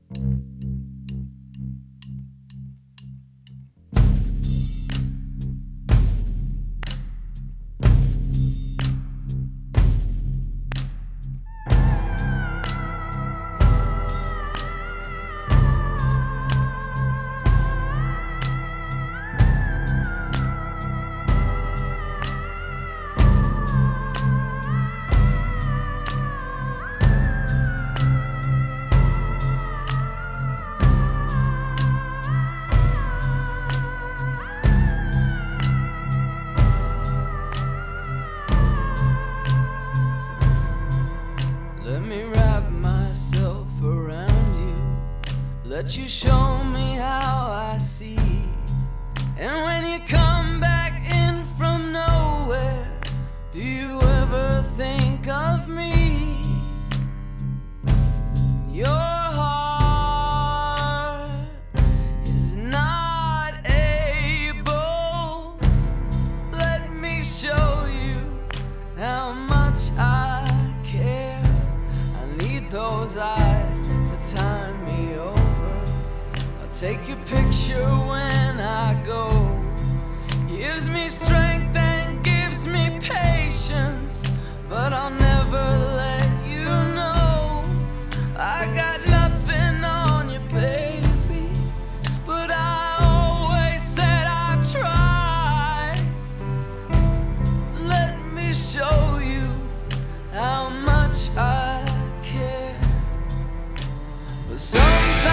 Let me wrap myself around you, let you show me how I see. And when you come back in from nowhere, do you ever think of me? Your heart is not able. Let me show you how much I care. I need those eyes to tie me over. I'll take your picture when I go. Gives me strength and gives me patience, but I'll never let you know I got nothing on you, baby. But I always said I'd try. Let me show you how much I care. But sometimes